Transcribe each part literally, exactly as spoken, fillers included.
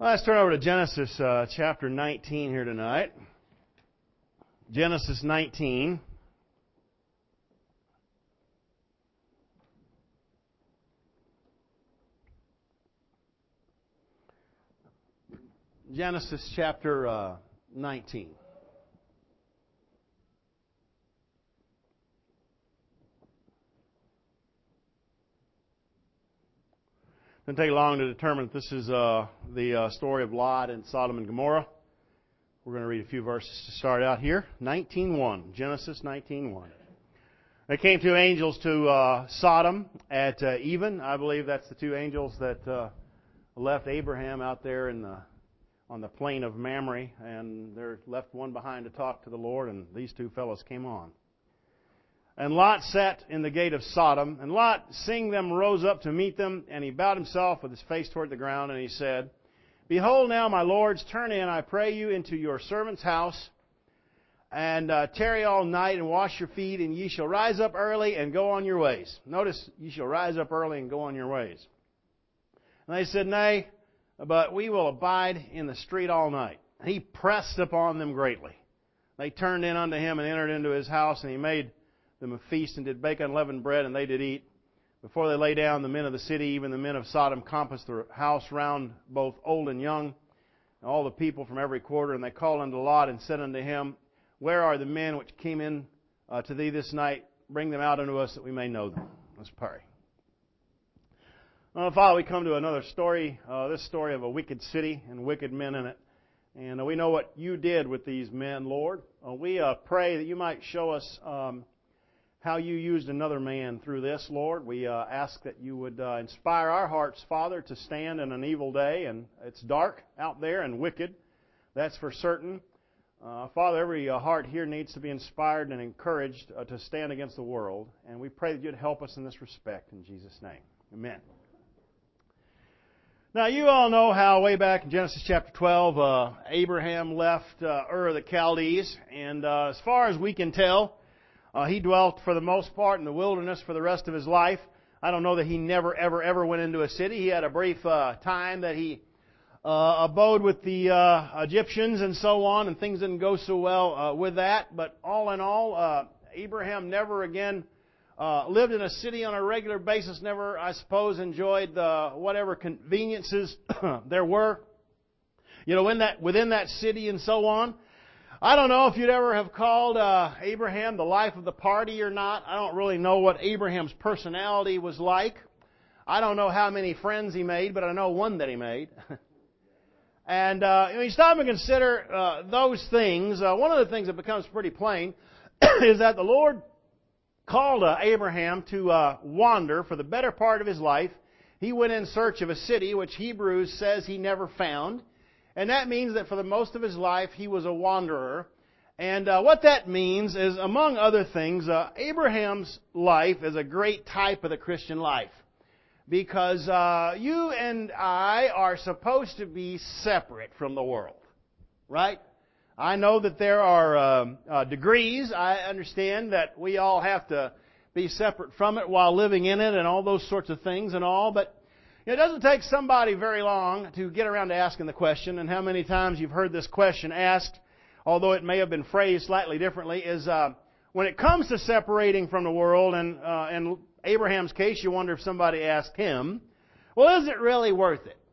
Well, let's turn over to Genesis uh, chapter nineteen here tonight. Genesis nineteen. Genesis chapter uh, nineteen. It doesn't take long to determine that this is uh, the uh, story of Lot and Sodom and Gomorrah. We're going to read a few verses to start out here. nineteen one, Genesis nineteen one. There came two angels to uh, Sodom at uh, even. I believe that's the two angels that uh, left Abraham out there in the on the plain of Mamre, and they left one behind to talk to the Lord, and these two fellows came on. And Lot sat in the gate of Sodom, and Lot, seeing them, rose up to meet them, and he bowed himself with his face toward the ground, and he said, Behold now, my lords, turn in, I pray you, into your servant's house, and uh, tarry all night, and wash your feet, and ye shall rise up early, and go on your ways. Notice, ye shall rise up early, and go on your ways. And they said, Nay, but we will abide in the street all night. And he pressed upon them greatly. They turned in unto him, and entered into his house, and he made them a feast, and did bake unleavened bread, and they did eat. Before they lay down, the men of the city, even the men of Sodom, compassed the house round, both old and young, and all the people from every quarter. And they called unto Lot, and said unto him, Where are the men which came in uh, to thee this night? Bring them out unto us, that we may know them. Let's pray. Well, Father, we come to another story, uh, this story of a wicked city and wicked men in it. And uh, we know what you did with these men, Lord. Uh, we uh, pray that you might show us um, how you used another man through this, Lord. We uh, ask that you would uh, inspire our hearts, Father, to stand in an evil day. And it's dark out there and wicked, that's for certain. Uh, Father, every uh, heart here needs to be inspired and encouraged uh, to stand against the world. And we pray that you'd help us in this respect. In Jesus' name, amen. Now, you all know how way back in Genesis chapter twelve, uh, Abraham left uh, Ur of the Chaldees. And uh, as far as we can tell, Uh, he dwelt for the most part in the wilderness for the rest of his life. I don't know that he never, ever, ever went into a city. He had a brief uh, time that he uh, abode with the uh, Egyptians and so on, and things didn't go so well uh, with that. But all in all, uh, Abraham never again uh, lived in a city on a regular basis, never, I suppose, enjoyed the, whatever conveniences there were, you know, in that within that city and so on. I don't know if you'd ever have called uh, Abraham the life of the party or not. I don't really know what Abraham's personality was like. I don't know how many friends he made, but I know one that he made. and uh, when you stop and consider uh, those things, uh, one of the things that becomes pretty plain is that the Lord called uh, Abraham to uh, wander for the better part of his life. He went in search of a city which Hebrews says he never found. And that means that for the most of his life, he was a wanderer. And uh, what that means is, among other things, uh, Abraham's life is a great type of the Christian life. Because uh, you and I are supposed to be separate from the world. Right? I know that there are uh, uh, degrees. I understand that we all have to be separate from it while living in it and all those sorts of things and all. But it doesn't take somebody very long to get around to asking the question, and how many times you've heard this question asked, although it may have been phrased slightly differently, is uh, when it comes to separating from the world, and uh, in Abraham's case, you wonder if somebody asked him, well, is it really worth it?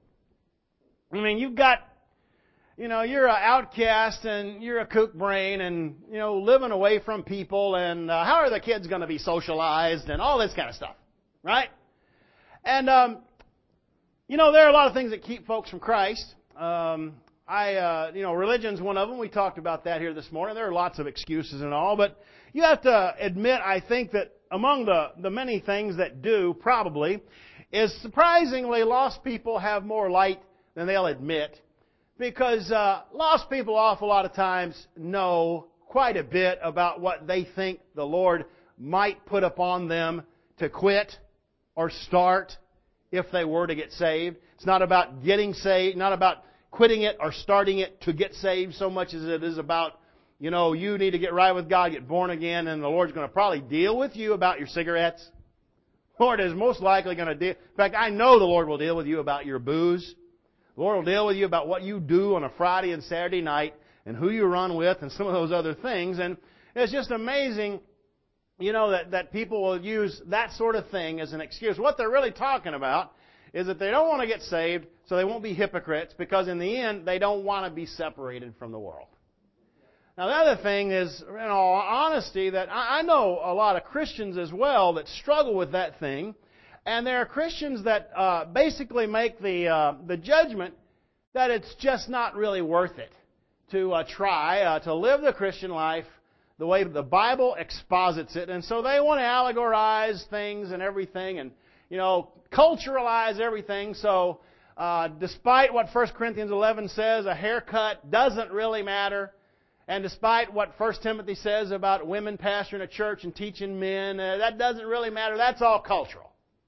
I mean, you've got, you know, you're an outcast, and you're a kook brain, and, you know, living away from people, and uh, how are the kids going to be socialized, and all this kind of stuff, right? And, um, You know, there are a lot of things that keep folks from Christ. Um, I, uh, you know, religion's one of them. We talked about that here this morning. There are lots of excuses and all, but you have to admit, I think, that among the, the many things that do, probably, is surprisingly lost people have more light than they'll admit, because uh, lost people awful lot of times know quite a bit about what they think the Lord might put upon them to quit or start if they were to get saved. It's not about getting saved, not about quitting it or starting it to get saved so much as it is about, you know, you need to get right with God, get born again, and the Lord's going to probably deal with you about your cigarettes. The Lord is most likely going to deal. In fact, I know the Lord will deal with you about your booze. The Lord will deal with you about what you do on a Friday and Saturday night and who you run with and some of those other things. And it's just amazing, you know, that, that people will use that sort of thing as an excuse. What they're really talking about is that they don't want to get saved, so they won't be hypocrites, because in the end, they don't want to be separated from the world. Now, the other thing is, in all honesty, that I know a lot of Christians as well that struggle with that thing. And there are Christians that uh, basically make the uh, the judgment that it's just not really worth it to uh, try uh, to live the Christian life the way the Bible exposits it. And so they want to allegorize things and everything and, you know, culturalize everything. So uh, despite what First Corinthians eleven says, a haircut doesn't really matter. And despite what First Timothy says about women pastoring a church and teaching men, uh, that doesn't really matter. That's all cultural.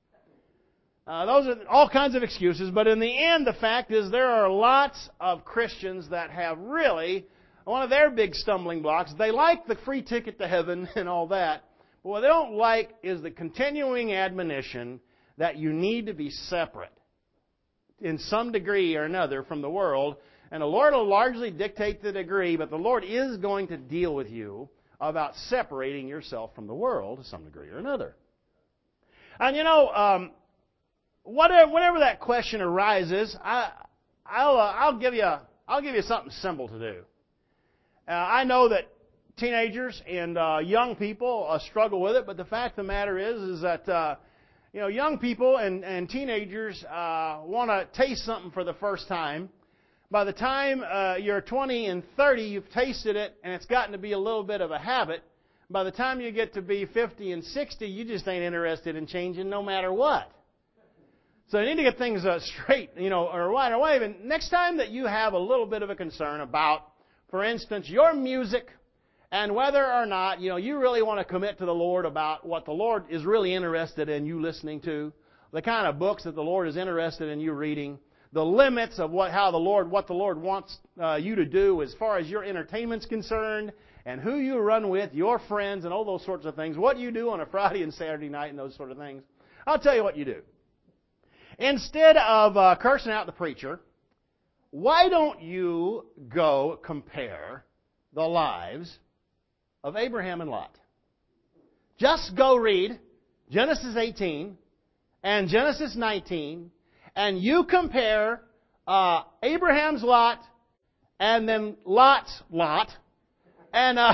Uh, those are all kinds of excuses, but in the end, the fact is there are lots of Christians that have really, one of their big stumbling blocks, they like the free ticket to heaven and all that, but what they don't like is the continuing admonition that you need to be separate in some degree or another from the world, and the Lord will largely dictate the degree, but the Lord is going to deal with you about separating yourself from the world to some degree or another. And you know, um, Whatever, whenever that question arises, I, I'll, uh, I'll give you, I'll give you something simple to do. Uh, I know that teenagers and uh, young people uh, struggle with it, but the fact of the matter is, is that uh, you know, young people and, and teenagers uh, want to taste something for the first time. By the time uh, you're twenty and thirty, you've tasted it, and it's gotten to be a little bit of a habit. By the time you get to be fifty and sixty, you just ain't interested in changing no matter what. So you need to get things uh, straight, you know, or right away. And next time that you have a little bit of a concern about, for instance, your music and whether or not, you know, you really want to commit to the Lord about what the Lord is really interested in you listening to, the kind of books that the Lord is interested in you reading, the limits of what, how the Lord, what the Lord wants uh, you to do as far as your entertainment's concerned, and who you run with, your friends, and all those sorts of things, what you do on a Friday and Saturday night and those sort of things. I'll tell you what you do. Instead of uh, cursing out the preacher, why don't you go compare the lives of Abraham and Lot? Just go read Genesis eighteen and Genesis nineteen, and you compare uh, Abraham's Lot and then Lot's Lot, and uh,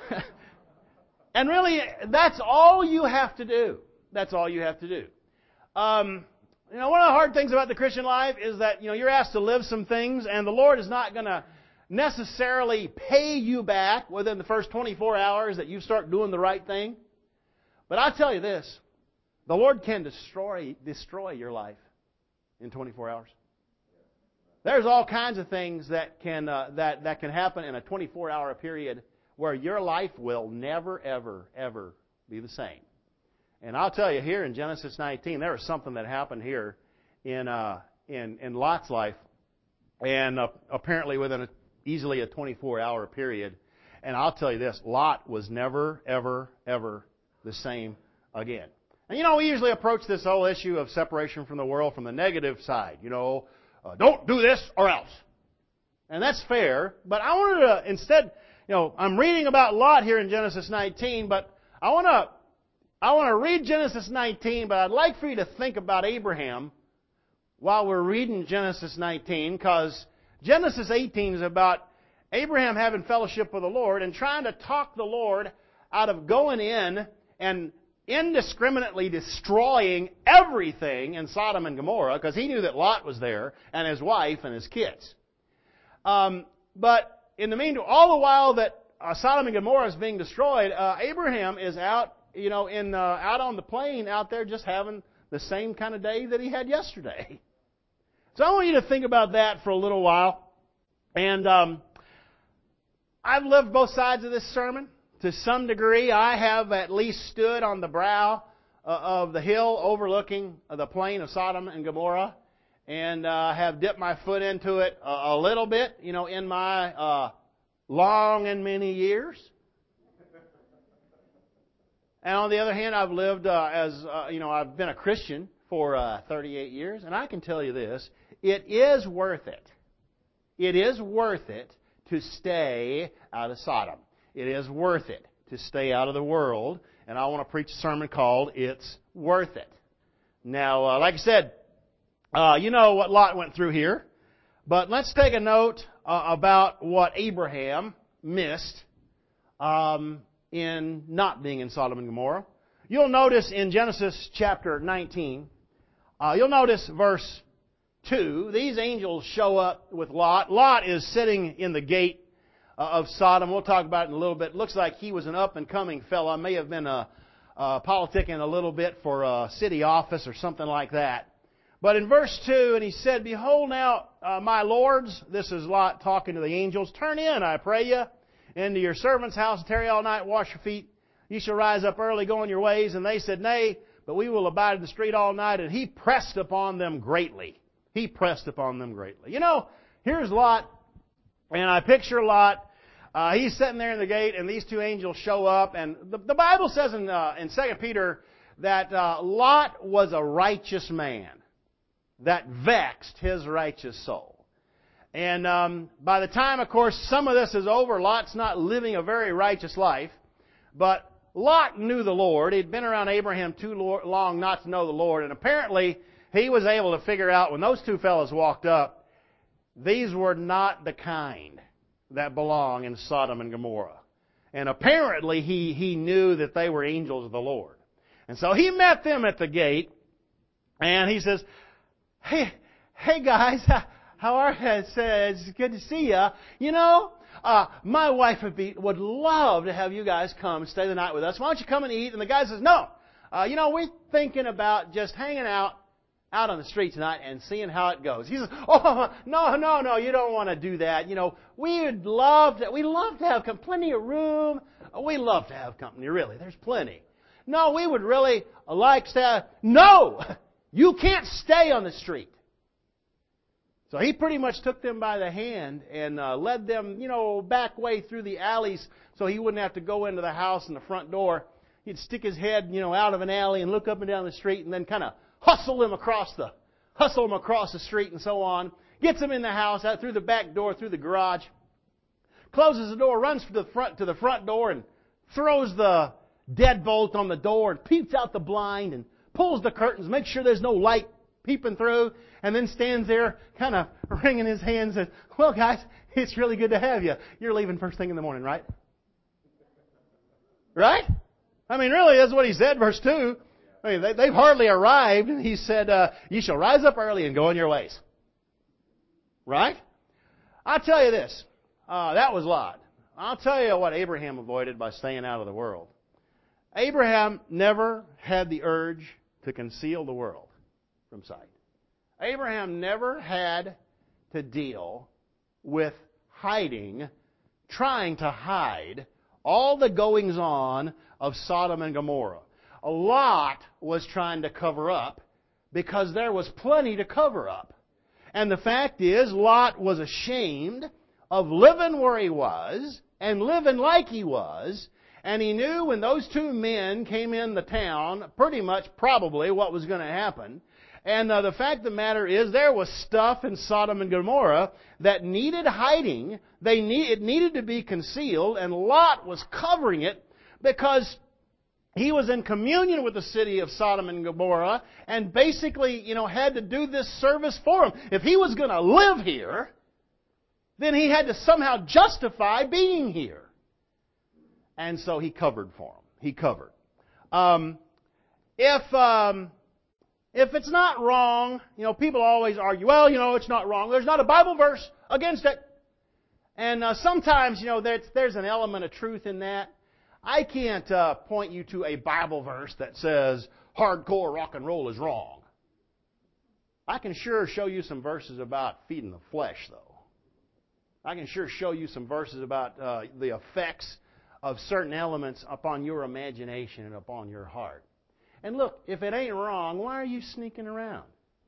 and really that's all you have to do. That's all you have to do. Um, You know, one of the hard things about the Christian life is that, you know, you're asked to live some things, and the Lord is not going to necessarily pay you back within the first twenty-four hours that you start doing the right thing. But I'll tell you this, the Lord can destroy destroy your life in twenty-four hours. There's all kinds of things that can uh, that that can happen in a twenty-four hour period where your life will never, ever, ever be the same. And I'll tell you, here in Genesis nineteen, there was something that happened here in uh, in, in Lot's life, and uh, apparently within a, easily a twenty-four hour period. And I'll tell you this, Lot was never, ever, ever the same again. And you know, we usually approach this whole issue of separation from the world from the negative side. You know, uh, don't do this or else. And that's fair, but I wanted to instead, you know, I'm reading about Lot here in Genesis nineteen, but I want to I want to read Genesis nineteen, but I'd like for you to think about Abraham while we're reading Genesis nineteen, because Genesis eighteen is about Abraham having fellowship with the Lord and trying to talk the Lord out of going in and indiscriminately destroying everything in Sodom and Gomorrah, because he knew that Lot was there and his wife and his kids. Um, but in the meantime, all the while that uh, Sodom and Gomorrah is being destroyed, uh, Abraham is out, you know, in uh, out on the plain out there just having the same kind of day that he had yesterday. So I want you to think about that for a little while. And um, I've lived both sides of this sermon. To some degree, I have at least stood on the brow uh, of the hill overlooking the plain of Sodom and Gomorrah, and uh, have dipped my foot into it a, a little bit, you know, in my uh, long and many years. And on the other hand, I've lived uh, as, uh, you know, I've been a Christian for uh, thirty-eight years, and I can tell you this, it is worth it. It is worth it to stay out of Sodom. It is worth it to stay out of the world. And I want to preach a sermon called It's Worth It. Now, uh, like I said, uh, you know what Lot went through here. But let's take a note uh, about what Abraham missed um, in not being in Sodom and Gomorrah. You'll notice in Genesis chapter nineteen, uh, you'll notice verse two. These angels show up with Lot. Lot is sitting in the gate uh, of Sodom. We'll talk about it in a little bit. Looks like he was an up-and-coming fella. May have been a, a politicking a little bit for a city office or something like that. But in verse two, and he said, Behold now, uh, my lords, this is Lot talking to the angels, turn in, I pray you, into your servant's house, and tarry all night, wash your feet. You shall rise up early, go on your ways. And they said, Nay, but we will abide in the street all night. And he pressed upon them greatly. He pressed upon them greatly. You know, here's Lot, and I picture Lot. Uh, he's sitting there in the gate, and these two angels show up. And the, the Bible says in, uh, in Second Peter that uh, Lot was a righteous man that vexed his righteous soul. And um, by the time, of course, some of this is over, Lot's not living a very righteous life. But Lot knew the Lord. He'd been around Abraham too long not to know the Lord. And apparently, he was able to figure out when those two fellows walked up, these were not the kind that belong in Sodom and Gomorrah. And apparently, he, he knew that they were angels of the Lord. And so he met them at the gate. And he says, Hey, hey guys, how are you? It's good to see you. You know, uh, my wife would be would love to have you guys come and stay the night with us. Why don't you come and eat? And the guy says, No, uh, you know, we're thinking about just hanging out out on the street tonight and seeing how it goes. He says, Oh, no, no, no, you don't want to do that. You know, we'd love to. We love to have com- plenty of room. We love to have company. Really, there's plenty. No, we would really like to. Have, no. You can't stay on the street. So he pretty much took them by the hand and uh, led them, you know, back way through the alleys so he wouldn't have to go into the house and the front door. He'd stick his head, you know, out of an alley and look up and down the street and then kind of hustle them across the, hustle them across the street and so on. Gets them in the house, out through the back door, through the garage. Closes the door, runs to the front, to the front door and throws the deadbolt on the door and peeps out the blind and pulls the curtains, makes sure there's no light peeping through, and then stands there kind of wringing his hands and says, Well, guys, it's really good to have you. You're leaving first thing in the morning, right? Right? I mean, really, that's what he said, verse two. I mean, they, they've hardly arrived, and he said, uh, You shall rise up early and go on your ways. Right? I'll tell you this. Uh, that was Lot. I'll tell you what Abraham avoided by staying out of the world. Abraham never had the urge to conceal the world from sight. Abraham never had to deal with hiding, trying to hide all the goings-on of Sodom and Gomorrah. Lot was trying to cover up because there was plenty to cover up. And the fact is, Lot was ashamed of living where he was and living like he was. And he knew when those two men came in the town, pretty much probably what was going to happen. And uh, the fact of the matter is, there was stuff in Sodom and Gomorrah that needed hiding. They need, it needed to be concealed, and Lot was covering it because he was in communion with the city of Sodom and Gomorrah and basically, you know, had to do this service for them. If he was going to live here, then he had to somehow justify being here. And so he covered for them. He covered. Um, if um, if it's not wrong, you know, people always argue, well, you know, it's not wrong. There's not a Bible verse against it. And uh, sometimes, you know, there's, there's an element of truth in that. I can't uh, point you to a Bible verse that says hardcore rock and roll is wrong. I can sure show you some verses about feeding the flesh, though. I can sure show you some verses about uh, the effects of certain elements upon your imagination and upon your heart. And look, if it ain't wrong, why are you sneaking around?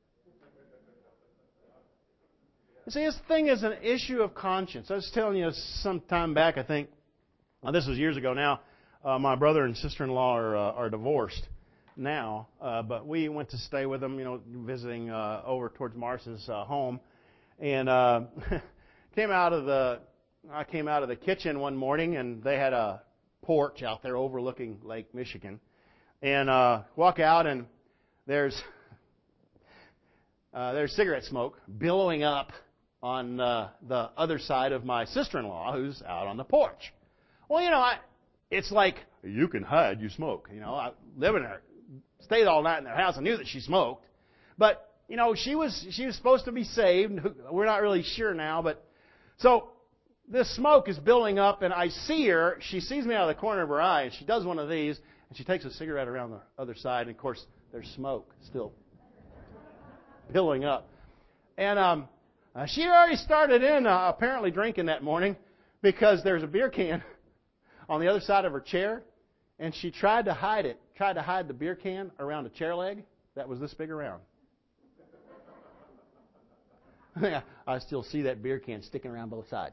You see, this thing is an issue of conscience. I was telling you some time back, I think, well, this was years ago now, uh, my brother and sister-in-law are, uh, are divorced. now, uh, but we went to stay with them, you know, visiting uh, over towards Mars's uh, home, and uh, came out of the I came out of the kitchen one morning, and they had a porch out there overlooking Lake Michigan, and uh, walk out, and there's uh, there's cigarette smoke billowing up on uh, the other side of my sister-in-law, who's out on the porch. Well, you know, I, it's like, you can hide, you smoke. You know, I live in there, stayed all night in their house. I knew that she smoked. But, you know, she was she was supposed to be saved. We're not really sure now. But so this smoke is building up, and I see her. She sees me out of the corner of her eye, and she does one of these, and she takes a cigarette around the other side. And, of course, there's smoke still billowing up. And um, uh, she had already started in uh, apparently drinking that morning, because there's a beer can on the other side of her chair, and she tried to hide it, tried to hide the beer can around a chair leg that was this big around. I still see that beer can sticking around both sides.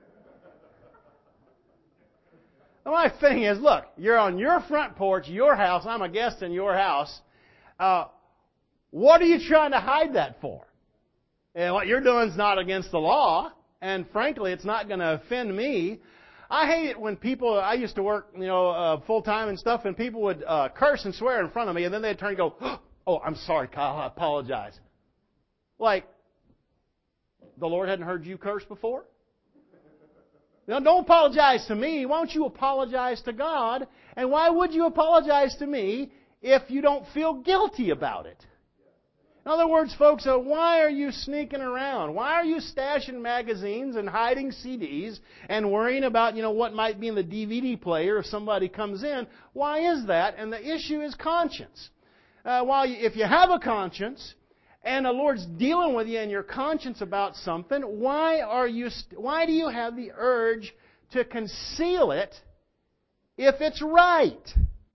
My thing is, look, you're on your front porch, your house, I'm a guest in your house. Uh, what are you trying to hide that for? And what you're doing is not against the law, and frankly, it's not going to offend me. I hate it when people, I used to work, you know, uh, full-time and stuff, and people would uh, curse and swear in front of me, and then they'd turn and go, oh, I'm sorry, Kyle, I apologize. Like, the Lord hadn't heard you curse before? Now, don't apologize to me. Why don't you apologize to God? And why would you apologize to me if you don't feel guilty about it? In other words, folks, uh, why are you sneaking around? Why are you stashing magazines and hiding C Ds and worrying about, you know, what might be in the D V D player if somebody comes in? Why is that? And the issue is conscience. Uh, while you, if you have a conscience and the Lord's dealing with you in your conscience about something, why are you? St- why do you have the urge to conceal it if it's right?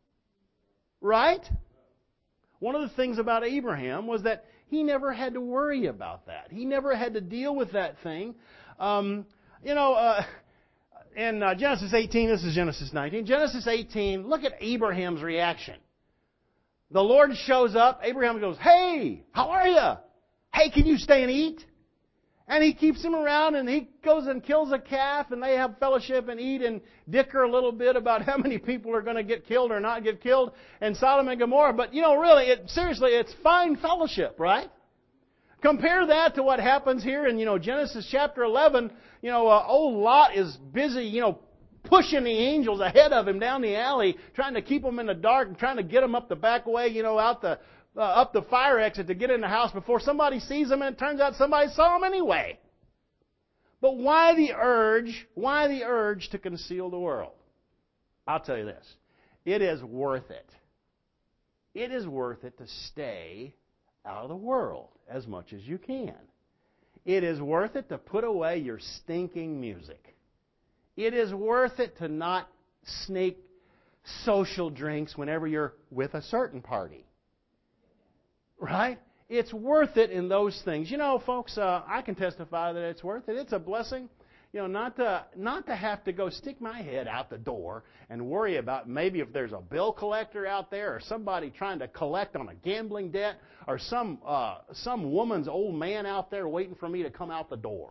Right? One of the things about Abraham was that he never had to worry about that. He never had to deal with that thing. Um, you know, uh, in uh, Genesis eighteen, this is Genesis nineteen. Genesis eighteen, look at Abraham's reaction. The Lord shows up. Abraham goes, hey, how are you? Hey, can you stay and eat? And he keeps him around, and he goes and kills a calf, and they have fellowship and eat and dicker a little bit about how many people are going to get killed or not get killed in Sodom and Gomorrah. But, you know, really, it, seriously, it's fine fellowship, right? Compare that to what happens here in, you know, Genesis chapter eleven. You know, uh, old Lot is busy, you know, pushing the angels ahead of him down the alley, trying to keep them in the dark and trying to get them up the back way, you know, out the Uh, up the fire exit to get in the house before somebody sees them, and it turns out somebody saw them anyway. But why the urge? Why the urge to conceal the world? I'll tell you this. It is worth it. It is worth it to stay out of the world as much as you can. It is worth it to put away your stinking music. It is worth it to not sneak social drinks whenever you're with a certain party. Right? It's worth it in those things. You know, folks, uh, I can testify that it's worth it. It's a blessing, you know, not to not to have to go stick my head out the door and worry about maybe if there's a bill collector out there or somebody trying to collect on a gambling debt or some uh, some woman's old man out there waiting for me to come out the door.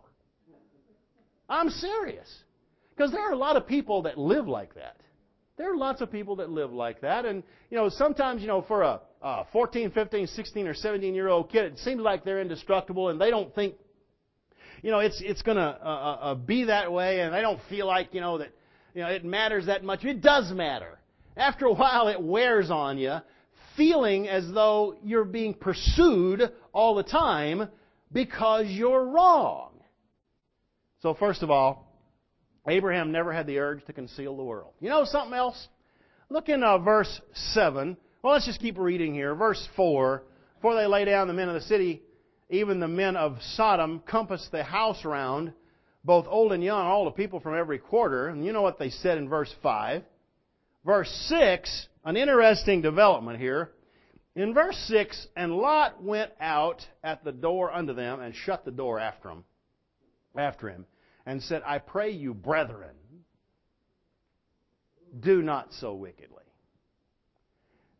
I'm serious. Because there are a lot of people that live like that. There are lots of people that live like that. And, you know, sometimes, you know, for a uh, fourteen, fifteen, sixteen, or seventeen-year-old kid, it seems like they're indestructible and they don't think, you know, it's it's going to uh, uh, be that way, and they don't feel like, you know, that, you know, it matters that much. It does matter. After a while, it wears on you, feeling as though you're being pursued all the time because you're wrong. So, first of all, Abraham never had the urge to conceal the world. You know something else? Look in uh, verse seven. Well, let's just keep reading here. Verse four. Before they lay down, the men of the city, even the men of Sodom, compassed the house round, both old and young, all the people from every quarter. And you know what they said in verse five. Verse six, an interesting development here. In verse six, and Lot went out at the door unto them and shut the door after him, after him. And said, I pray you, brethren, do not so wickedly.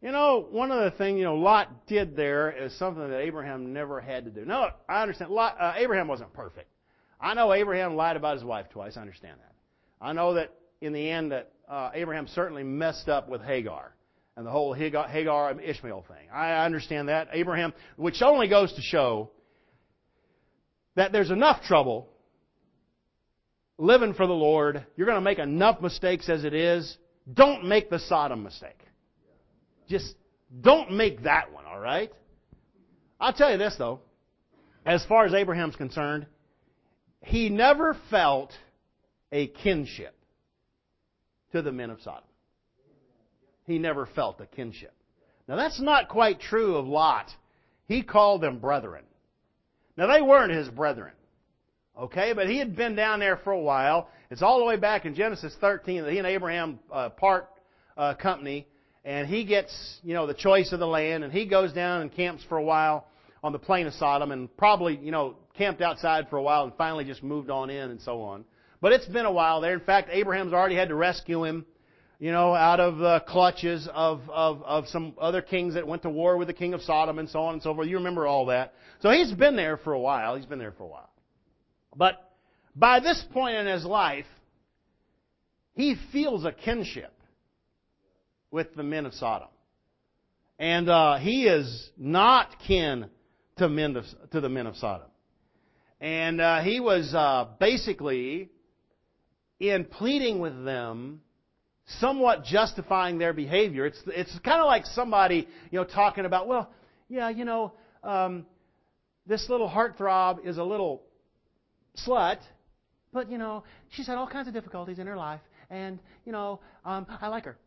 You know, one of the things, you know, Lot did there is something that Abraham never had to do. No, I understand. Lot, uh, Abraham wasn't perfect. I know Abraham lied about his wife twice. I understand that. I know that in the end that uh, Abraham certainly messed up with Hagar and the whole Hagar, Hagar and Ishmael thing. I understand that. Abraham, which only goes to show that there's enough trouble living for the Lord. You're going to make enough mistakes as it is. Don't make the Sodom mistake. Just don't make that one, all right? I'll tell you this, though. As far as Abraham's concerned, he never felt a kinship to the men of Sodom. He never felt a kinship. Now, that's not quite true of Lot. He called them brethren. Now, they weren't his brethren. Okay? But he had been down there for a while. It's all the way back in Genesis thirteen that he and Abraham uh, part uh, company. And he gets, you know, the choice of the land, and he goes down and camps for a while on the plain of Sodom, and probably, you know, camped outside for a while and finally just moved on in and so on. But it's been a while there. In fact, Abraham's already had to rescue him, you know, out of the clutches of, of, of some other kings that went to war with the king of Sodom and so on and so forth. You remember all that. So he's been there for a while. He's been there for a while. But by this point in his life, he feels a kinship with the men of Sodom. And uh, he is not kin to, men of, to the men of Sodom. And uh, he was uh, basically, in pleading with them, somewhat justifying their behavior. It's it's kind of like somebody, you know, talking about, well, yeah, you know, um, this little heartthrob is a little slut, but, you know, she's had all kinds of difficulties in her life, and, you know, um, I like her.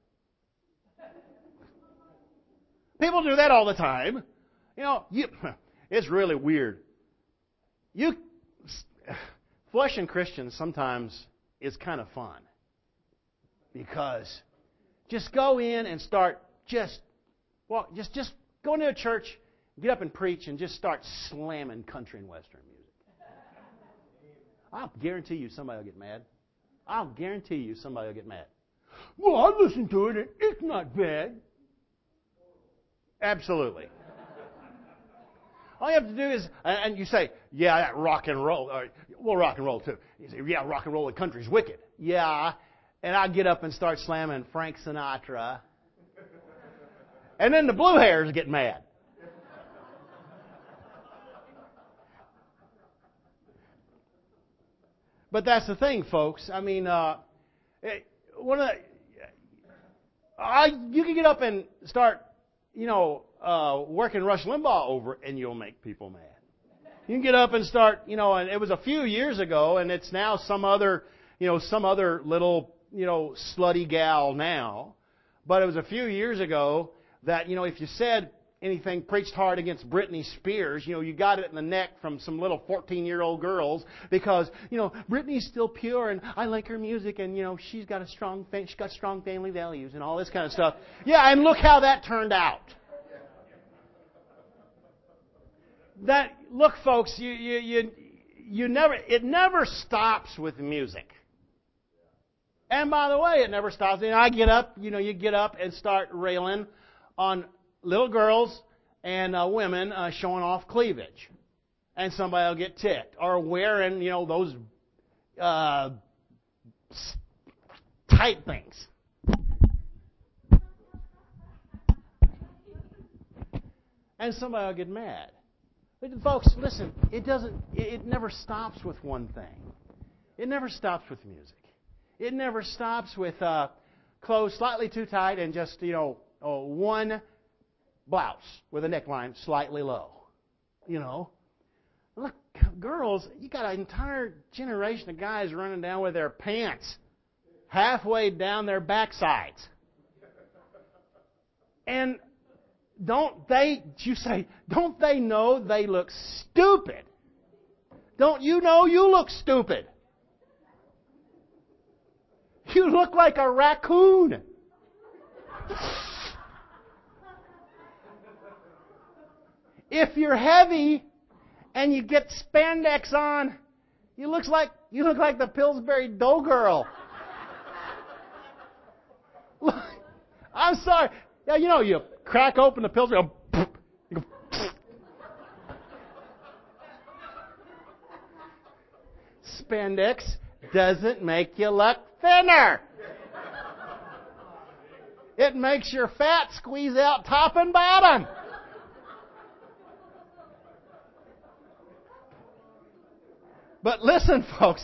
People do that all the time. You know, you, it's really weird. You, flushing Christians sometimes is kind of fun. Because just go in and start just, well, just, just go into a church, get up and preach, and just start slamming country and western music. I'll guarantee you somebody will get mad. I'll guarantee you somebody will get mad. Well, I listened to it, and it's not bad. Absolutely. All you have to do is, and you say, yeah, rock and roll. Or, well, rock and roll too. You say, yeah, rock and roll and country's wicked. Yeah. And I get up and start slamming Frank Sinatra. And then the blue hairs get mad. But that's the thing, folks. I mean, uh, one of the, I, you can get up and start, you know, uh, working Rush Limbaugh over, and you'll make people mad. You can get up and start, you know, and it was a few years ago, and it's now some other, you know, some other little, you know, slutty gal now. But it was a few years ago that, you know, if you said anything preached hard against Britney Spears, you know, you got it in the neck from some little fourteen-year-old girls because, you know, Britney's still pure and I like her music and, you know, she's got a strong, she's got strong family values and all this kind of stuff. Yeah, and look how that turned out. That, look, folks, you, you, you, you never, it never stops with music. And by the way, it never stops. And I get up, you know, you get up and start railing on little girls and uh, women uh, showing off cleavage. And somebody will get ticked. Or wearing, you know, those uh, tight things. And somebody will get mad. But folks, listen, it doesn't, it never stops with one thing. It never stops with music. It never stops with uh, clothes slightly too tight and just, you know, uh, one blouse with a neckline slightly low. You know. Look, girls, you got an entire generation of guys running down with their pants halfway down their backsides. And don't they, you say, don't they know they look stupid? Don't you know you look stupid? You look like a raccoon. If you're heavy and you get spandex on, you look like you look like the Pillsbury Doughgirl. Look, I'm sorry. Yeah, you know you crack open the pills and go, you go spandex doesn't make you look thinner. It makes your fat squeeze out top and bottom. But listen, folks,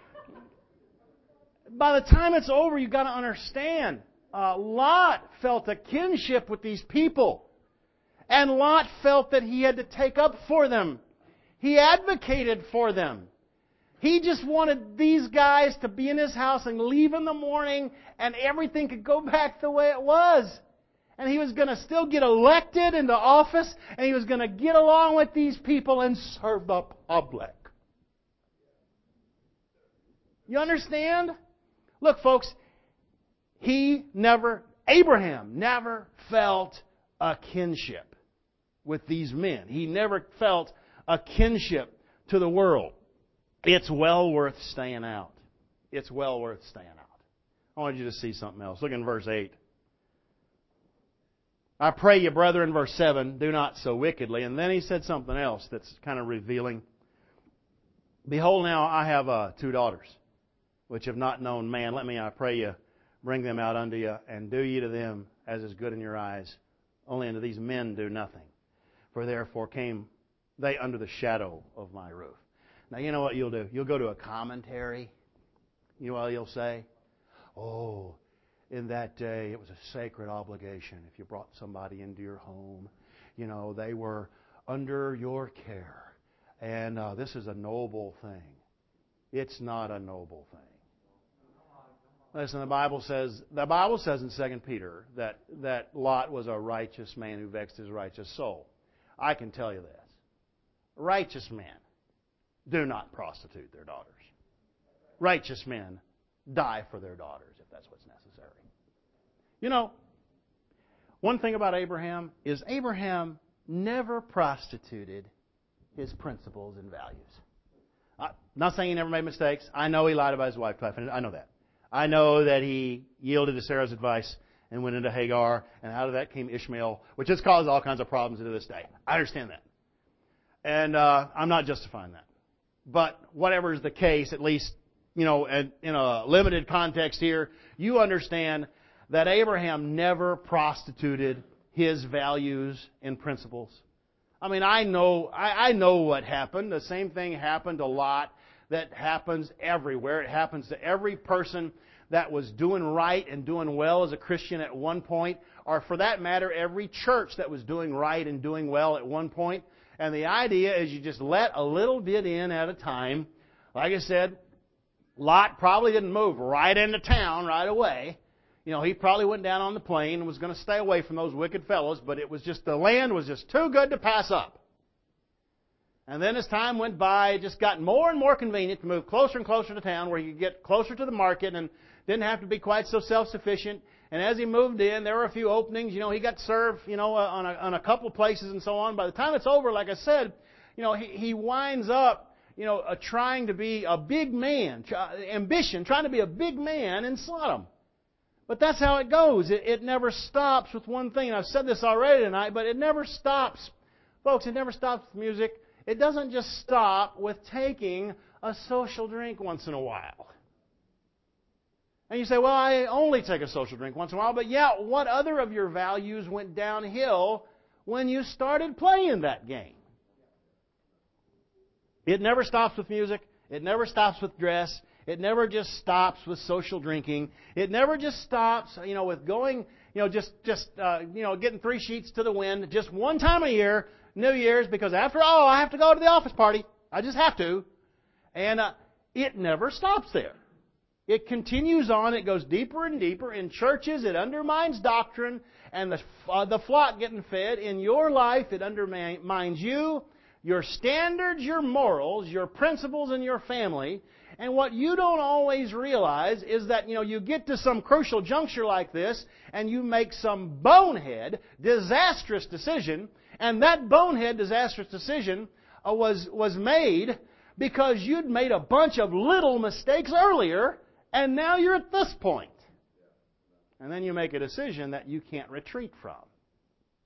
by the time it's over, you've got to understand, uh, Lot felt a kinship with these people. And Lot felt that he had to take up for them. He advocated for them. He just wanted these guys to be in his house and leave in the morning and everything could go back the way it was. And he was going to still get elected into office and he was going to get along with these people and serve the public. You understand? Look, folks, he never, Abraham never felt a kinship with these men. He never felt a kinship to the world. It's well worth staying out. It's well worth staying out. I want you to see something else. Look in verse eight. I pray you, brethren, verse seven, do not so wickedly. And then he said something else that's kind of revealing. Behold, now I have uh, two daughters, which have not known man. Let me, I pray you, bring them out unto you, and do ye to them as is good in your eyes. Only unto these men do nothing. For therefore came they under the shadow of my roof. Now, you know what you'll do? You'll go to a commentary. You know what you'll say? Oh, in that day, it was a sacred obligation. If you brought somebody into your home, you know, they were under your care. And uh, this is a noble thing. It's not a noble thing. Listen, the Bible says the Bible says in Second Peter that, that Lot was a righteous man who vexed his righteous soul. I can tell you this. Righteous men do not prostitute their daughters. Righteous men die for their daughters if that's what's necessary. You know, one thing about Abraham is Abraham never prostituted his principles and values. I'm not saying he never made mistakes. I know he lied about his wife. I know that. I know that he yielded to Sarah's advice and went into Hagar, and out of that came Ishmael, which has caused all kinds of problems to this day. I understand that. And uh, I'm not justifying that. But whatever is the case, at least, you know, in a limited context here, you understand that Abraham never prostituted his values and principles. I mean, I know, I, I know what happened. The same thing happened to Lot. That happens everywhere. It happens to every person that was doing right and doing well as a Christian at one point, or for that matter, every church that was doing right and doing well at one point. And the idea is you just let a little bit in at a time. Like I said, Lot probably didn't move right into town right away. You know, he probably went down on the plain and was going to stay away from those wicked fellows, but it was just, the land was just too good to pass up. And then as time went by, it just got more and more convenient to move closer and closer to town where you could get closer to the market and didn't have to be quite so self-sufficient. And as he moved in, there were a few openings. You know, he got served, you know, on a, on a couple of places and so on. By the time it's over, like I said, you know, he, he winds up, you know, uh, trying to be a big man, try, ambition, trying to be a big man in Sodom. But that's how it goes. It, it never stops with one thing. And I've said this already tonight, but it never stops. Folks, it never stops with music. It doesn't just stop with taking a social drink once in a while. And you say, well, I only take a social drink once in a while. But yeah, what other of your values went downhill when you started playing that game? It never stops with music. It never stops with dress. It never just stops with social drinking. It never just stops, you know, with going, you know, just, just uh, you know, getting three sheets to the wind just one time a year. New Year's, because after all, I have to go to the office party. I just have to. And uh, it never stops there. It continues on. It goes deeper and deeper. In churches, it undermines doctrine and the, uh, the flock getting fed. In your life, it undermines you, your standards, your morals, your principles, and your family. And what you don't always realize is that, you know, you get to some crucial juncture like this and you make some bonehead, disastrous decision. And that bonehead, disastrous decision uh, was, was made because you'd made a bunch of little mistakes earlier, and now you're at this point. And then you make a decision that you can't retreat from.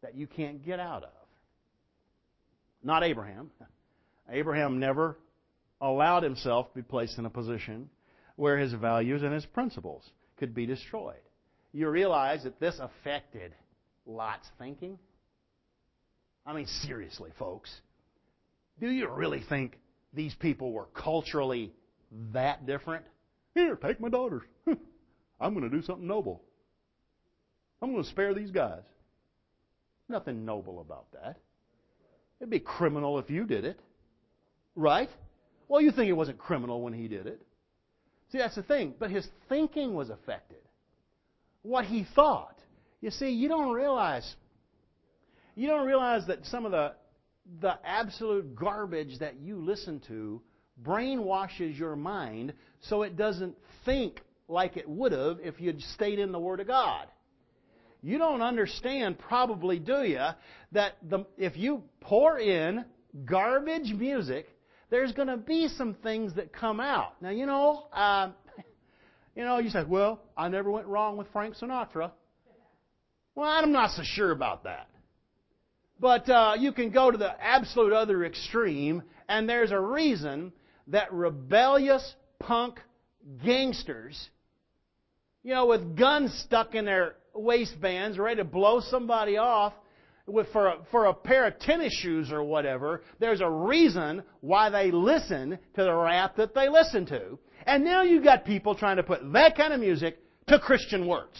that you can't get out of. Not Abraham. Abraham never allowed himself to be placed in a position where his values and his principles could be destroyed. You realize that this affected Lot's thinking? I mean, seriously, folks. Do you really think these people were culturally that different? Here, take my daughters. I'm going to do something noble. I'm going to spare these guys. Nothing noble about that. It'd be criminal if you did it. Right? Well, you think it wasn't criminal when he did it. See, that's the thing. But his thinking was affected. What he thought. You see, you don't realize, you don't realize that some of the, the absolute garbage that you listen to brainwashes your mind so it doesn't think like it would have if you'd stayed in the Word of God. You don't understand, probably, do you, that the, if you pour in garbage music, there's going to be some things that come out. Now, you know, uh, you know, you said, well, I never went wrong with Frank Sinatra. Well, I'm not so sure about that. But uh, you can go to the absolute other extreme, and there's a reason that rebellious punk gangsters, you know, with guns stuck in their waistbands, ready to blow somebody off with, for, a, for a pair of tennis shoes or whatever, there's a reason why they listen to the rap that they listen to. And now you've got people trying to put that kind of music to Christian words.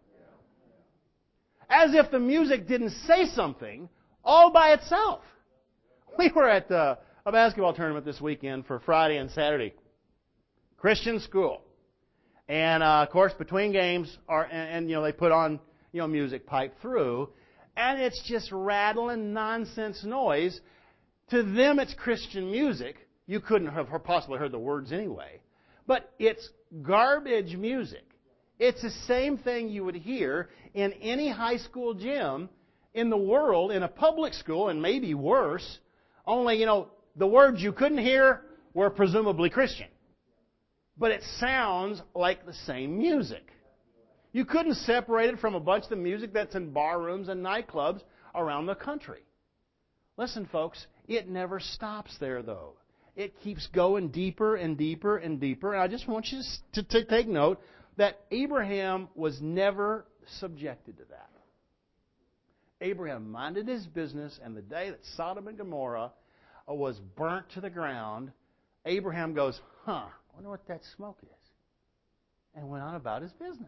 As if the music didn't say something all by itself. We were at uh, a basketball tournament this weekend for Friday and Saturday. Christian school. And, uh, of course, between games, are, and, and, you know, they put on, you know, music pipe through. And it's just rattling nonsense noise. To them, it's Christian music. You couldn't have possibly heard the words anyway. But it's garbage music. It's the same thing you would hear in any high school gym in the world, in a public school, and maybe worse. Only, you know, the words you couldn't hear were presumably Christian. But it sounds like the same music. You couldn't separate it from a bunch of the music that's in bar rooms and nightclubs around the country. Listen, folks, it never stops there, though. It keeps going deeper and deeper and deeper. And I just want you to, to take note that Abraham was never subjected to that. Abraham minded his business, and the day that Sodom and Gomorrah was burnt to the ground, Abraham goes, huh, I wonder what that smoke is. And went on about his business.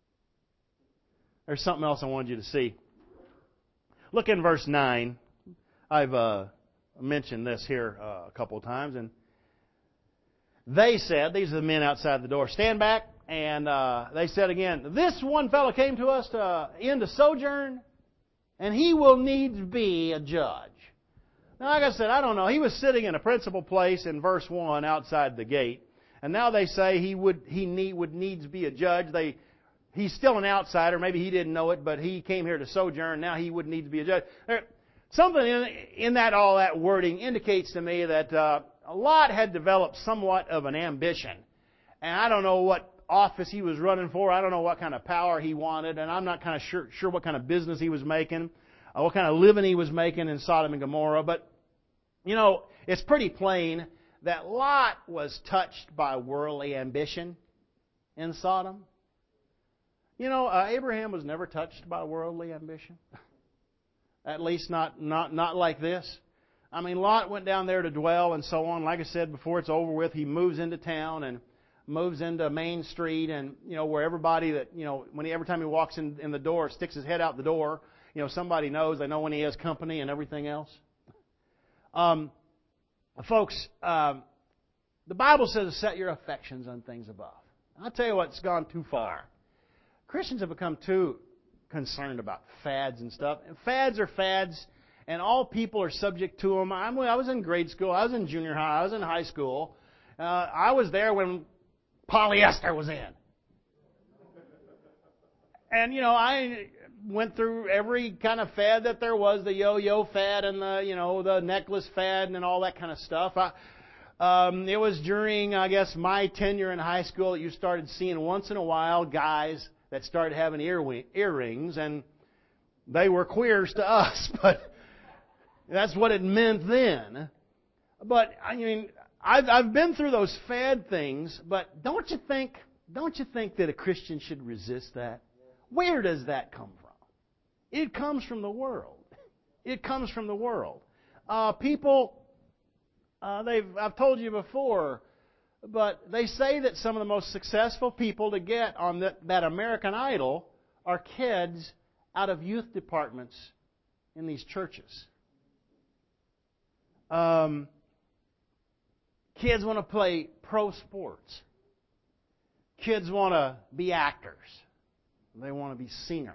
There's something else I wanted you to see. Look in verse nine. I've uh, mentioned this here uh, a couple of times. And they said, these are the men outside the door, stand back. And uh, they said again, this one fellow came to us to end a sojourn, and he will needs be a judge. Now, like I said, I don't know. He was sitting in a principal place in verse one outside the gate. And now they say he would he need, would needs be a judge. They He's still an outsider. Maybe he didn't know it, but he came here to sojourn. Now he would need to be a judge. There, something in, in that all that wording indicates to me that uh, Lot had developed somewhat of an ambition. And I don't know what office he was running for. I don't know what kind of power he wanted. And I'm not kind of sure, sure what kind of business he was making, uh, what kind of living he was making in Sodom and Gomorrah. But, you know, it's pretty plain that Lot was touched by worldly ambition in Sodom. You know, uh, Abraham was never touched by worldly ambition. At least not, not, not like this. I mean, Lot went down there to dwell and so on. Like I said before, it's over with. He moves into town and moves into Main Street, and, you know, where everybody that, you know, when he, every time he walks in, in the door, sticks his head out the door, you know, somebody knows. They know when he has company and everything else. Um, folks, um, the Bible says set your affections on things above. I'll tell you what's gone too far. Christians have become too concerned about fads and stuff. And fads are fads, and all people are subject to them. I'm, I was in grade school. I was in junior high. I was in high school. Uh, I was there when polyester was in. And, you know, I went through every kind of fad that there was, the yo-yo fad and the, you know, the necklace fad and all that kind of stuff. I, um, it was during, I guess, my tenure in high school that you started seeing once in a while guys that started having ear earrings. And They were queers to us, but that's what it meant then. But, I mean, I've, I've been through those fad things, but don't you think, don't you think that a Christian should resist that? Where does that come from? It comes from the world. It comes from the world. Uh, people, uh, they've, I've told you before, but they say that some of the most successful people to get on that, that American Idol are kids out of youth departments in these churches. Um, kids want to play pro sports. Kids want to be actors. They want to be singers.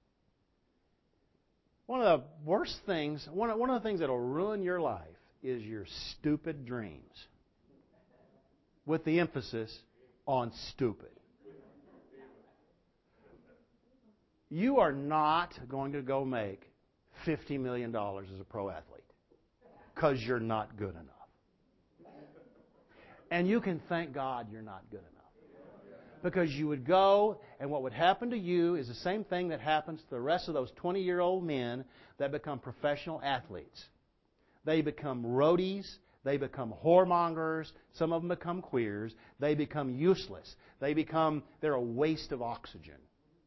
One of the worst things, one of, one of the things that will ruin your life is your stupid dreams. With the emphasis on stupid. You are not going to go make fifty million dollars as a pro athlete because you're not good enough. And you can thank God you're not good enough. Because you would go, and what would happen to you is the same thing that happens to the rest of those twenty-year-old men that become professional athletes. They become roadies. They become whoremongers. Some of them become queers. They become useless. They become, they're a waste of oxygen.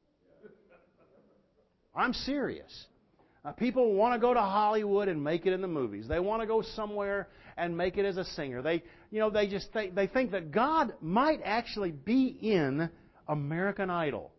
I'm serious. Uh, people want to go to Hollywood and make it in the movies. They want to go somewhere and make it as a singer. They, you know, they just think, they think that God might actually be in American Idol.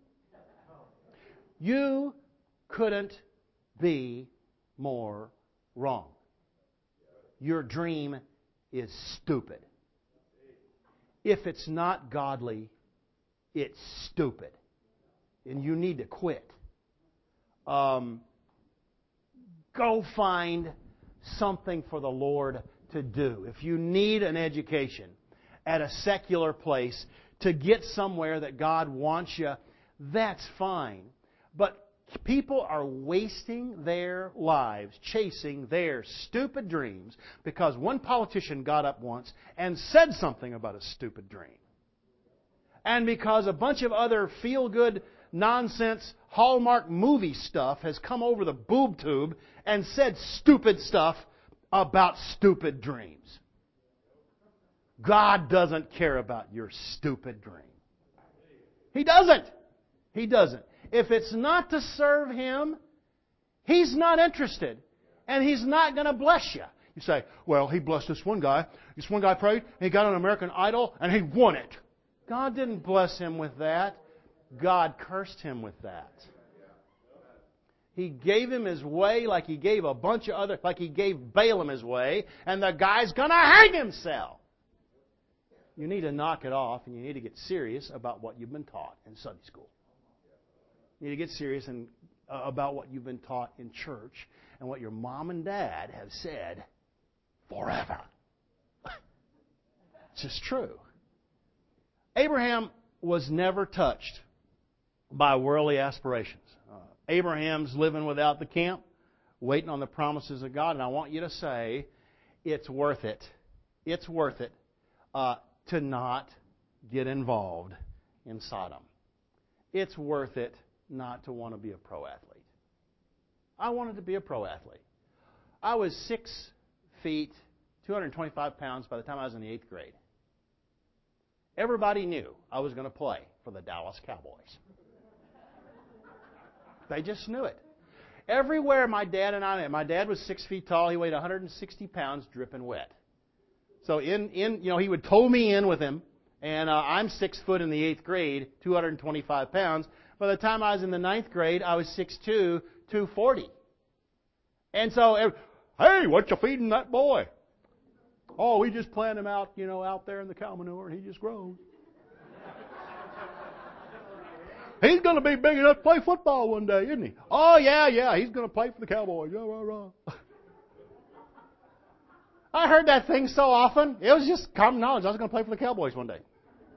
You couldn't be more wrong. Your dream is stupid. If it's not godly, it's stupid. And you need to quit. Um, go find something for the Lord to do. If you need an education at a secular place to get somewhere that God wants you, that's fine. But people are wasting their lives chasing their stupid dreams because one politician got up once and said something about a stupid dream. And because a bunch of other feel-good, nonsense, Hallmark movie stuff has come over the boob tube and said stupid stuff about stupid dreams. God doesn't care about your stupid dream. He doesn't. He doesn't. If it's not to serve Him, He's not interested. And He's not going to bless you. You say, well, He blessed this one guy. This one guy prayed, and he got on American Idol, and he won it. God didn't bless him with that. God cursed him with that. He gave him his way like He gave a bunch of other, like He gave Balaam his way, and the guy's going to hang himself. You need to knock it off, and you need to get serious about what you've been taught in Sunday school. You need to get serious and, uh, about what you've been taught in church and what your mom and dad have said forever. It's just true. Abraham was never touched by worldly aspirations. Uh, Abraham's living without the camp, waiting on the promises of God. And I want you to say, it's worth it. It's worth it uh, to not get involved in Sodom. It's worth it not to want to be a pro athlete. I wanted to be a pro athlete. I was six feet, two hundred twenty-five pounds by the time I was in the eighth grade. Everybody knew I was going to play for the Dallas Cowboys. They just knew it. Everywhere my dad and I, my dad was six feet tall. He weighed one hundred sixty pounds, dripping wet. So in, in, you know, he would tow me in with him, and uh, I'm six foot in the eighth grade, two hundred twenty-five pounds. By the time I was in the ninth grade, I was six foot two, two forty. And so, hey, what you feeding that boy? Oh, we just plant him out, you know, out there in the cow manure, and he just grows. He's going to be big enough to play football one day, isn't he? Oh, yeah, yeah, he's going to play for the Cowboys. Yeah, rah, rah. I heard that thing so often, it was just common knowledge. I was going to play for the Cowboys one day.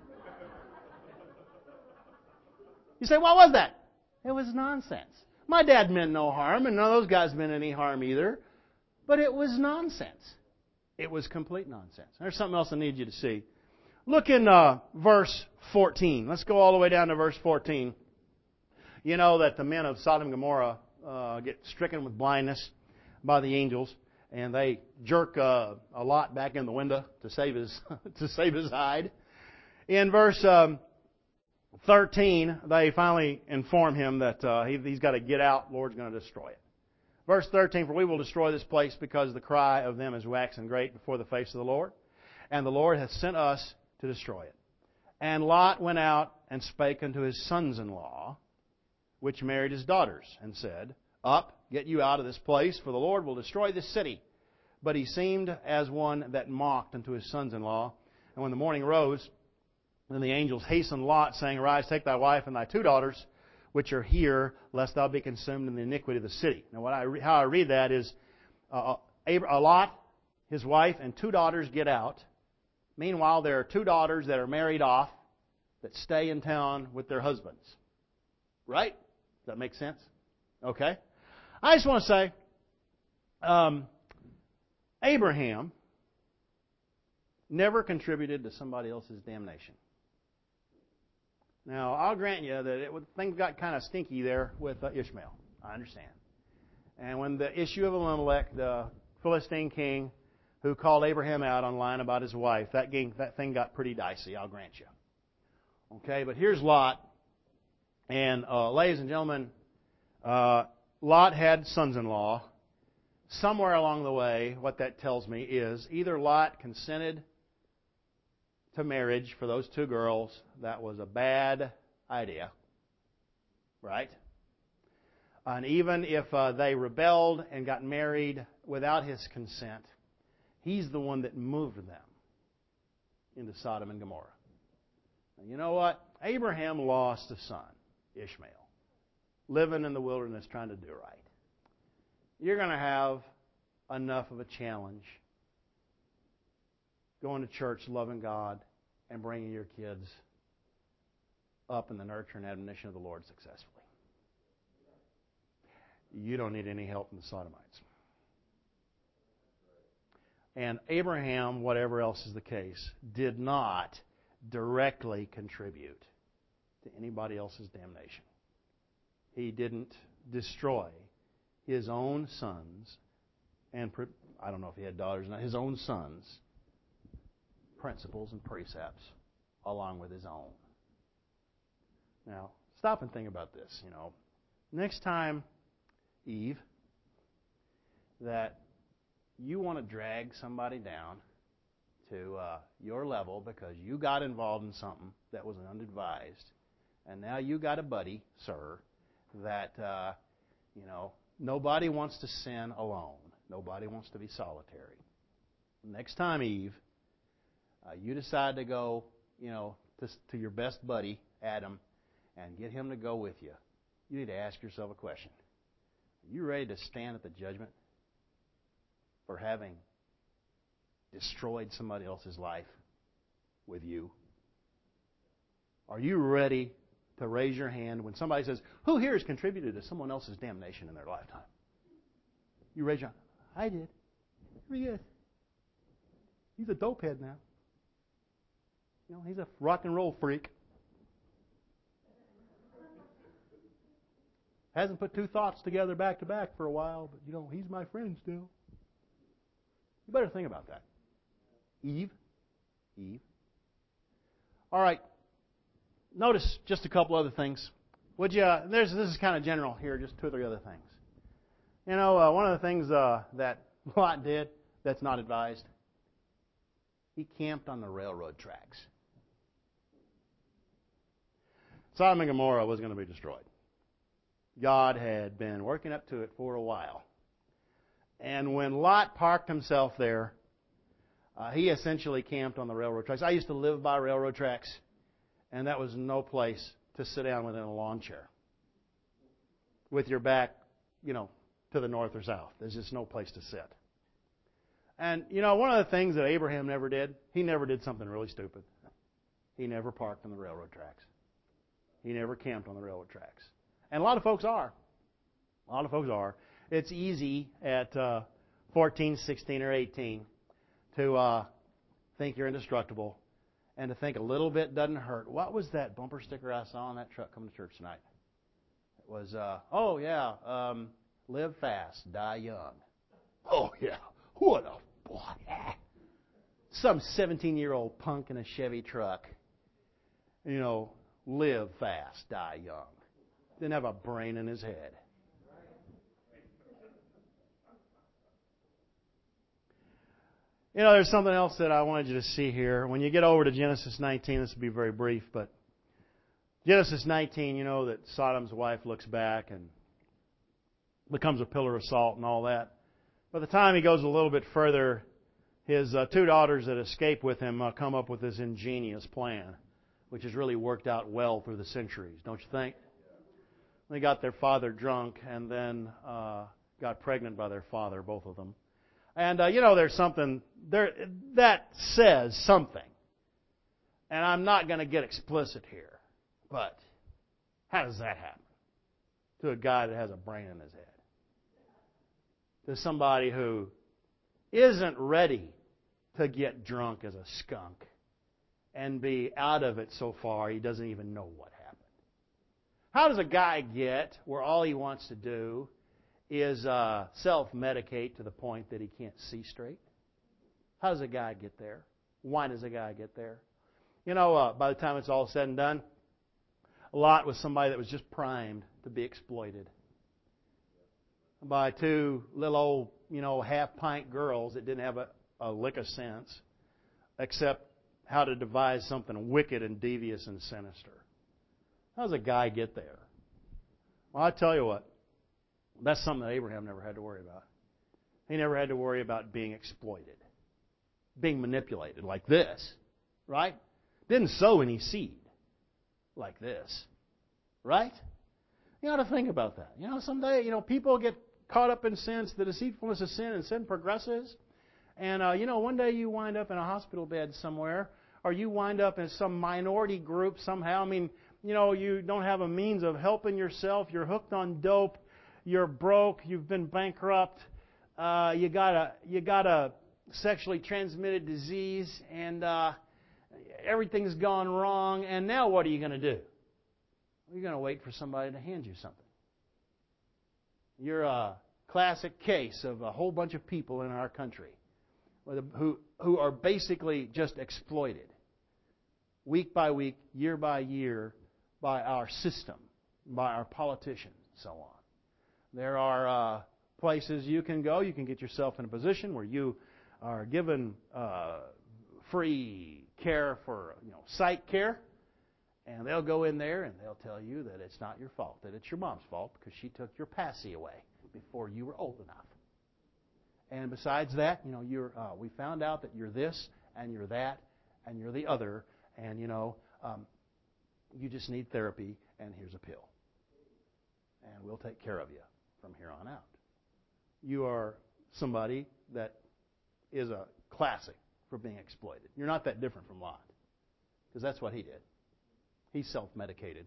You say, what was that? It was nonsense. My dad meant no harm, and none of those guys meant any harm either. But it was nonsense. It was complete nonsense. There's something else I need you to see. Look in uh, verse fourteen. Let's go all the way down to verse fourteen. You know that the men of Sodom and Gomorrah uh, get stricken with blindness by the angels, and they jerk uh, a Lot back in the window to save his to save his hide. In verse um, thirteen, they finally inform him that uh, he, he's got to get out. The Lord's going to destroy it. Verse thirteen, for we will destroy this place because the cry of them is waxing great before the face of the Lord, and the Lord hath sent us to destroy it. And Lot went out and spake unto his sons-in-law, which married his daughters, and said, Up, get you out of this place, for the Lord will destroy this city. But he seemed as one that mocked unto his sons-in-law. And when the morning rose, then the angels hastened Lot, saying, Arise, take thy wife and thy two daughters, which are here, lest thou be consumed in the iniquity of the city. Now, what I re- how I read that is, uh, Lot, his wife, and two daughters get out. Meanwhile, there are two daughters that are married off that stay in town with their husbands. Right? Does that make sense? Okay. I just want to say, um, Abraham never contributed to somebody else's damnation. Now, I'll grant you that it, things got kind of stinky there with uh, Ishmael. I understand. And when the issue of Elimelech, the Philistine king, who called Abraham out online about his wife, that, game, that thing got pretty dicey, I'll grant you. Okay, but here's Lot. And uh, ladies and gentlemen, uh, Lot had sons-in-law. Somewhere along the way, what that tells me is either Lot consented to marriage for those two girls. That was a bad idea. Right? And even if uh, they rebelled and got married without his consent, he's the one that moved them into Sodom and Gomorrah. And you know what? Abraham lost a son, Ishmael, living in the wilderness trying to do right. You're going to have enough of a challenge going to church, loving God, and bringing your kids up in the nurture and admonition of the Lord successfully. You don't need any help from the Sodomites. And Abraham, whatever else is the case, did not directly contribute to anybody else's damnation. He didn't destroy his own sons, and I don't know if he had daughters or not, his own sons' principles and precepts along with his own. Now, stop and think about this. You know, next time, Eve, that you want to drag somebody down to uh, your level because you got involved in something that was unadvised, and now you got a buddy, sir, that uh, you know nobody wants to sin alone. Nobody wants to be solitary. Next time, Eve, uh, you decide to go, you know, to, to your best buddy, Adam, and get him to go with you. You need to ask yourself a question. Are you ready to stand at the judgment for having destroyed somebody else's life with you? Are you ready to raise your hand when somebody says, who here has contributed to someone else's damnation in their lifetime? You raise your hand. I did. Here he is. He's a dopehead now. You know, he's a rock and roll freak. Hasn't put two thoughts together back to back for a while, but you know, he's my friend still. You better think about that. Eve. Eve. All right. Notice just a couple other things. Would you? Uh, there's this is kind of general here. Just two or three other things. You know, uh, one of the things uh, that Lot did that's not advised. He camped on the railroad tracks. Sodom and Gomorrah was going to be destroyed. God had been working up to it for a while. And when Lot parked himself there, uh, he essentially camped on the railroad tracks. I used to live by railroad tracks, and that was no place to sit down within a lawn chair with your back, you know, to the north or south. There's just no place to sit. And, you know, one of the things that Abraham never did, he never did something really stupid. He never parked on the railroad tracks. He never camped on the railroad tracks. And a lot of folks are. A lot of folks are. It's easy at uh, fourteen, sixteen, or eighteen to uh, think you're indestructible and to think a little bit doesn't hurt. What was that bumper sticker I saw on that truck coming to church tonight? was, uh, oh yeah, um, live fast, die young. Oh yeah, what a boy. Some seventeen-year-old punk in a Chevy truck, you know, live fast, die young. Didn't have a brain in his head. You know, there's something else that I wanted you to see here. When you get over to Genesis nineteen, this will be very brief, but Genesis nineteen, you know that Sodom's wife looks back and becomes a pillar of salt and all that. By the time he goes a little bit further, his uh, two daughters that escape with him uh, come up with this ingenious plan, which has really worked out well through the centuries, don't you think? They got their father drunk and then uh, got pregnant by their father, both of them. And, uh, you know, there's something there that says something. And I'm not going to get explicit here. But how does that happen to a guy that has a brain in his head? To somebody who isn't ready to get drunk as a skunk and be out of it so far he doesn't even know what happened. How does a guy get where all he wants to do is uh, self-medicate to the point that he can't see straight? How does a guy get there? Why does a guy get there? You know, uh, by the time it's all said and done, Lot was somebody that was just primed to be exploited by two little old, you know, half-pint girls that didn't have a, a lick of sense except how to devise something wicked and devious and sinister. How does a guy get there? Well, I tell you what, that's something that Abraham never had to worry about. He never had to worry about being exploited, being manipulated like this, right? Didn't sow any seed like this, right? You ought to think about that. You know, someday, you know, people get caught up in sin, the deceitfulness of sin, and sin progresses. And, uh, you know, one day you wind up in a hospital bed somewhere, or you wind up in some minority group somehow. I mean, you know, you don't have a means of helping yourself. You're hooked on dope. You're broke. You've been bankrupt. Uh, you got a you got a sexually transmitted disease, and uh, everything's gone wrong. And now what are you going to do? You're going to wait for somebody to hand you something. You're a classic case of a whole bunch of people in our country who who are basically just exploited week by week, year by year, by our system, by our politicians, and so on. There are uh, places you can go. You can get yourself in a position where you are given uh, free care for, you know, sight care. And they'll go in there and they'll tell you that it's not your fault, that it's your mom's fault because she took your passy away before you were old enough. And besides that, you know, you're uh, we found out that you're this and you're that and you're the other, and you know, um, you just need therapy, and here's a pill, and we'll take care of you from here on out. You are somebody that is a classic for being exploited. You're not that different from Lot, because that's what he did. He self-medicated.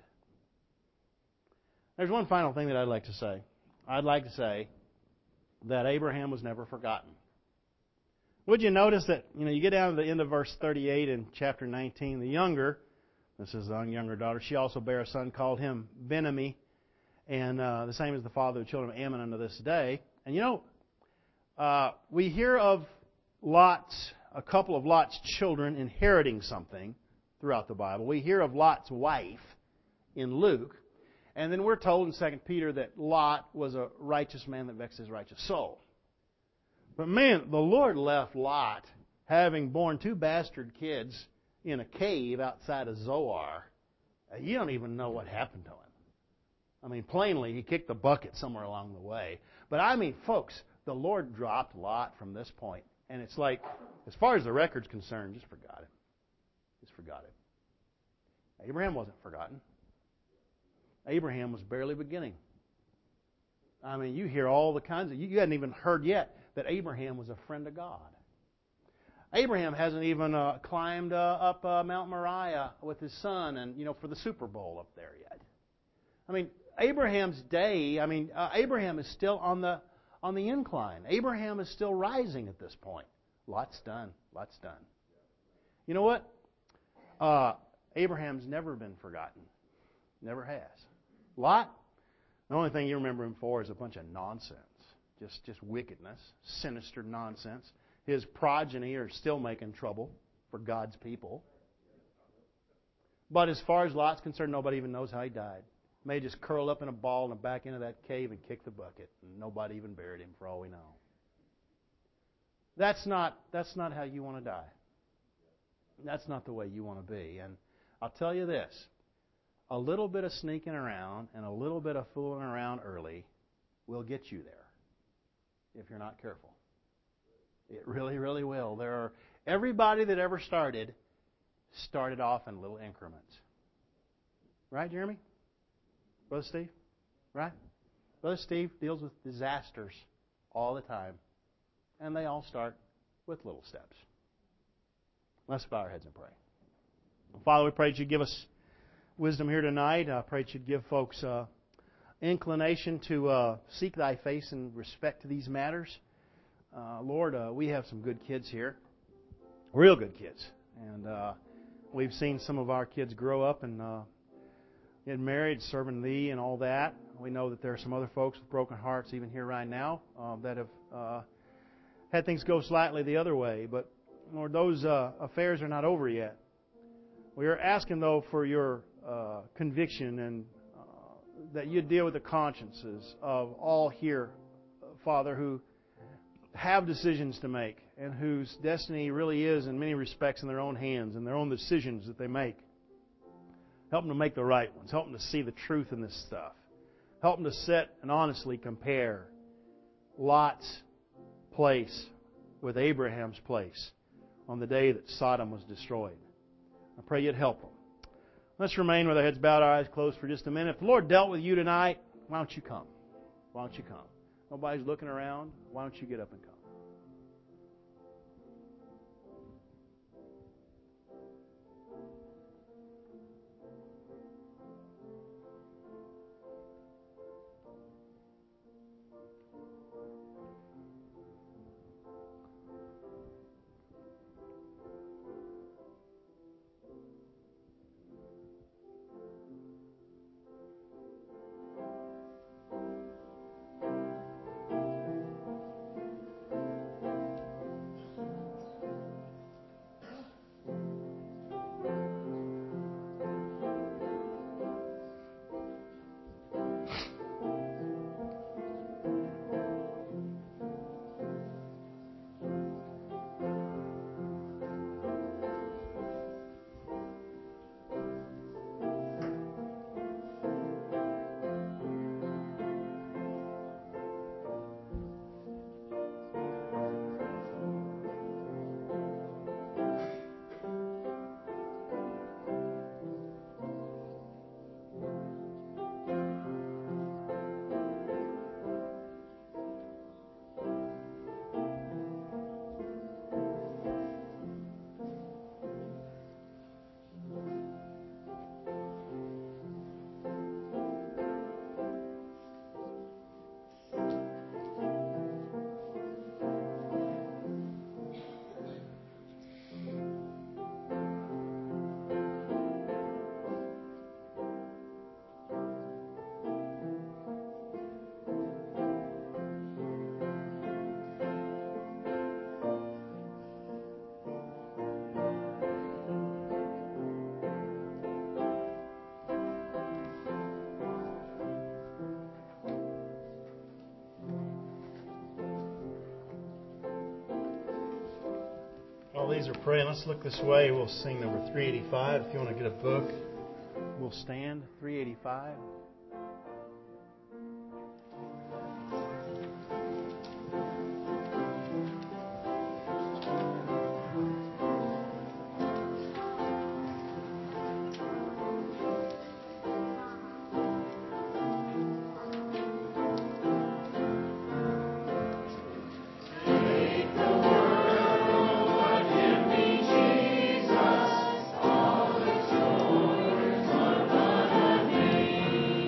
There's one final thing that I'd like to say. I'd like to say that Abraham was never forgotten. Would you notice that, you know, you get down to the end of verse thirty-eight in chapter nineteen, the younger, this is the younger daughter, she also bare a son, called him Ben-Ammi, and uh, the same as the father of the children of Ammon unto this day. And you know, uh, we hear of Lot's, a couple of Lot's children inheriting something throughout the Bible. We hear of Lot's wife in Luke, and then we're told in Second Peter that Lot was a righteous man that vexed his righteous soul. But man, the Lord left Lot having born two bastard kids in a cave outside of Zoar. You don't even know what happened to him. I mean, plainly, he kicked the bucket somewhere along the way. But I mean, folks, the Lord dropped Lot from this point. And it's like, as far as the record's concerned, just forgot him. Just forgot him. Abraham wasn't forgotten. Abraham was barely beginning. I mean, you hear all the kinds of... You hadn't even heard yet that Abraham was a friend of God. Abraham hasn't even uh, climbed uh, up uh, Mount Moriah with his son and, you know, for the Super Bowl up there yet. I mean, Abraham's day, I mean, uh, Abraham is still on the on the incline. Abraham is still rising at this point. Lot's done. Lot's done. You know what? Uh, Abraham's never been forgotten. Never has. Lot, The only thing you remember him for is a bunch of nonsense. Just, just wickedness, sinister nonsense. His progeny are still making trouble for God's people. But as far as Lot's concerned, nobody even knows how he died. May just curl up in a ball in the back end of that cave and kick the bucket. And nobody even buried him, for all we know. That's not, that's not how you want to die. That's not the way you want to be. And I'll tell you this. A little bit of sneaking around and a little bit of fooling around early will get you there if you're not careful. It really, really will. There are everybody that ever started started off in little increments. Right, Jeremy? Brother Steve? Right? Brother Steve deals with disasters all the time. And they all start with little steps. Let's bow our heads and pray. Father, we pray that you give us wisdom here tonight. I pray that you'd give folks uh, inclination to uh, seek thy face in respect to these matters. Uh, Lord, uh, we have some good kids here. Real good kids. And uh, we've seen some of our kids grow up and uh, get married, serving thee and all that. We know that there are some other folks with broken hearts even here right now uh, that have uh, had things go slightly the other way. But, Lord, those uh, affairs are not over yet. We are asking, though, for your uh, conviction and uh, that you deal with the consciences of all here, Father, who have decisions to make and whose destiny really is, in many respects, in their own hands and their own decisions that they make. Help them to make the right ones. Help them to see the truth in this stuff. Help them to sit and honestly compare Lot's place with Abraham's place on the day that Sodom was destroyed. I pray you'd help them. Let's remain with our heads bowed, our eyes closed for just a minute. If the Lord dealt with you tonight, why don't you come? Why don't you come? Nobody's looking around. Why don't you get up and come? While these are praying, let's look this way. We'll sing number three eighty-five. If you want to get a book, we'll stand. three eighty-five. Jesus, all the children are gonna be.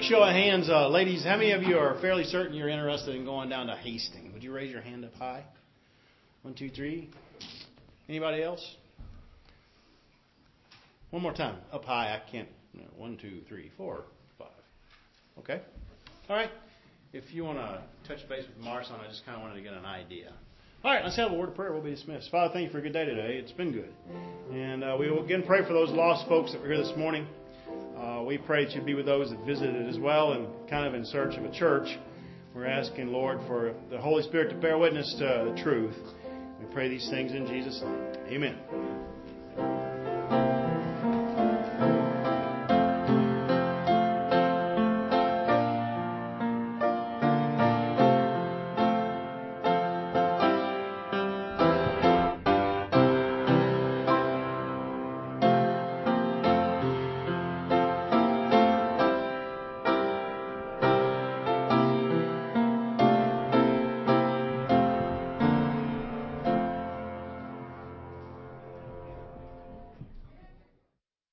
quick show of hands, uh, ladies, how many of you are fairly certain you're interested in going down to Hastings? Would you raise your hand up high? One, two, three. Anybody else? One more time. Up high. I can't. No, one, two, three, four, five. Okay. All right. If you want to touch base with Marson, I just kind of wanted to get an idea. All right, let's have a word of prayer. We'll be dismissed. Father, thank you for a good day today. It's been good. And uh, we will again pray for those lost folks that were here this morning. Uh, we pray that you be with those that visited as well and kind of in search of a church. We're asking, Lord, for the Holy Spirit to bear witness to the truth. We pray these things in Jesus' name. Amen.